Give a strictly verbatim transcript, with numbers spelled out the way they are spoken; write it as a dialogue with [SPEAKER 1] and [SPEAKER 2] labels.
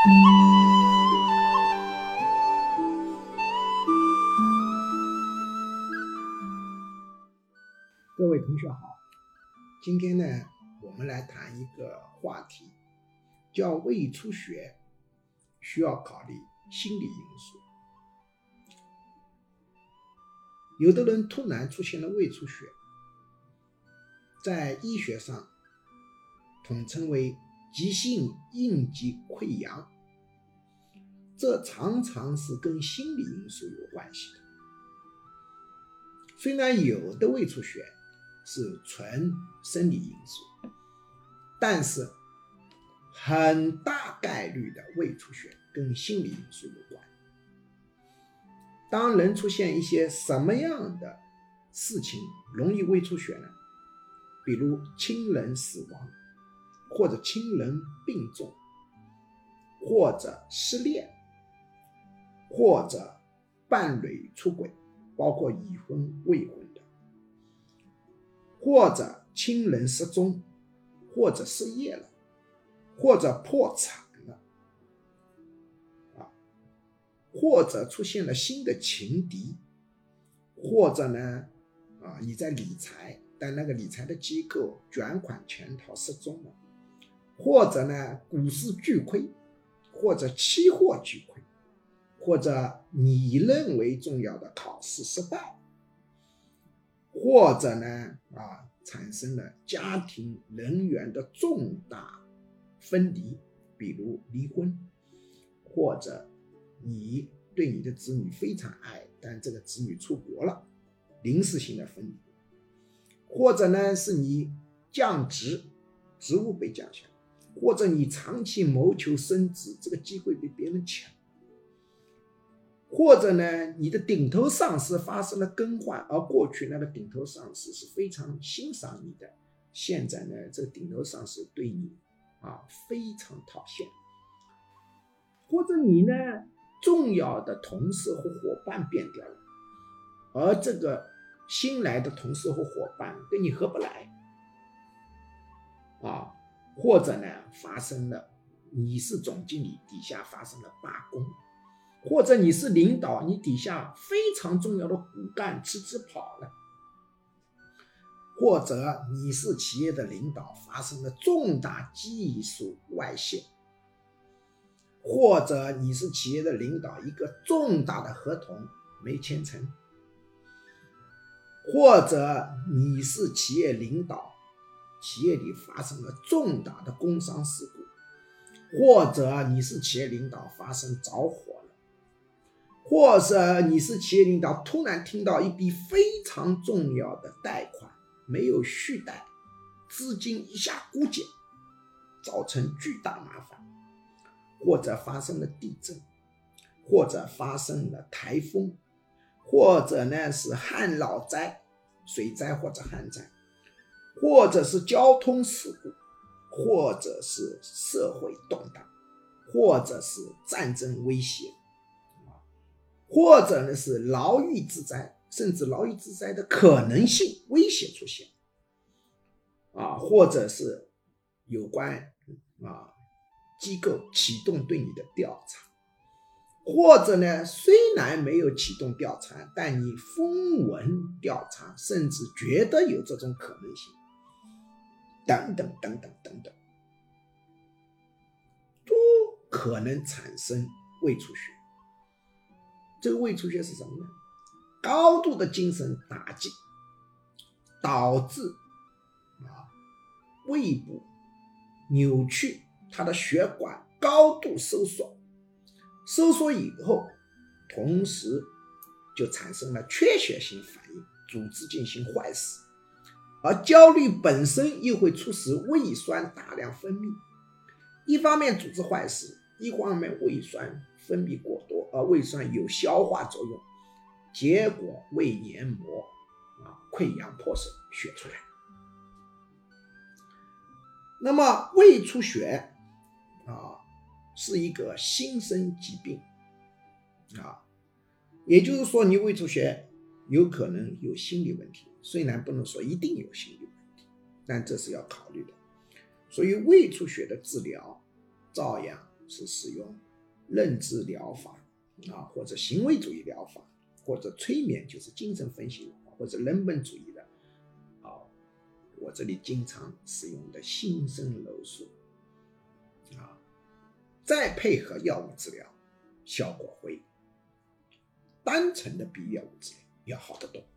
[SPEAKER 1] 各位同学好，今天呢，我们来谈一个话题，叫胃出血需要考虑心理因素。有的人突然出现了胃出血，在医学上统称为急性应激溃疡，这常常是跟心理因素有关系的。虽然有的胃出血是纯生理因素，但是很大概率的胃出血跟心理因素有关。当人出现一些什么样的事情容易胃出血呢？比如亲人死亡，或者亲人病重，或者失恋，或者伴侣出轨，包括已婚未婚的，或者亲人失踪，或者失业了，或者破产了，啊，或者出现了新的情敌，或者呢，啊，你在理财，但那个理财的机构卷款潜逃失踪了，或者呢，股市巨亏，或者期货巨亏，或者你认为重要的考试失败，或者呢，啊，产生了家庭人员的重大分离，比如离婚，或者你对你的子女非常爱，但这个子女出国了，临时性的分离，或者呢是你降职，职务被降下来，或者你长期谋求升职，这个机会被别人抢，或者呢你的顶头上司发生了更换，而过去那个顶头上司是非常欣赏你的，现在呢这个顶头上司对你啊非常讨厌，或者你呢重要的同事或伙伴变掉了，而这个新来的同事或伙伴跟你合不来啊，或者呢发生了你是总经理，底下发生了罢工，或者你是领导，你底下非常重要的骨干辞职跑了，或者你是企业的领导，发生了重大技术外泄，或者你是企业的领导，一个重大的合同没签成，或者你是企业领导，企业里发生了重大的工伤事故，或者你是企业领导发生着火了，或者你是企业领导突然听到一笔非常重要的贷款没有续贷，资金一下枯竭，造成巨大麻烦，或者发生了地震，或者发生了台风，或者呢是旱涝灾，水灾或者旱灾，或者是交通事故，或者是社会动荡，或者是战争威胁，或者呢是牢狱之灾，甚至牢狱之灾的可能性威胁出现啊，或者是有关啊机构启动对你的调查，或者呢虽然没有启动调查，但你风闻调查，甚至觉得有这种可能性，等等等等等等，都可能产生胃出血。这个胃出血是什么呢？高度的精神打击导致啊胃部扭曲，它的血管高度收缩，收缩以后同时就产生了缺血性反应，组织进行坏死，而焦虑本身又会促使胃酸大量分泌，一方面组织坏死，一方面胃酸分泌过多，而胃酸有消化作用，结果胃黏膜啊溃疡破损，血出来。那么胃出血啊是一个新生疾病啊，也就是说你胃出血有可能有心理问题，虽然不能说一定有心理问题，但这是要考虑的。所以胃出血的治疗照样是使用认知疗法啊，或者行为主义疗法，或者催眠就是精神分析疗法，或者人本主义的啊，我这里经常使用的心声柔术啊，再配合药物治疗，效果会单纯的比药物治疗要好得多。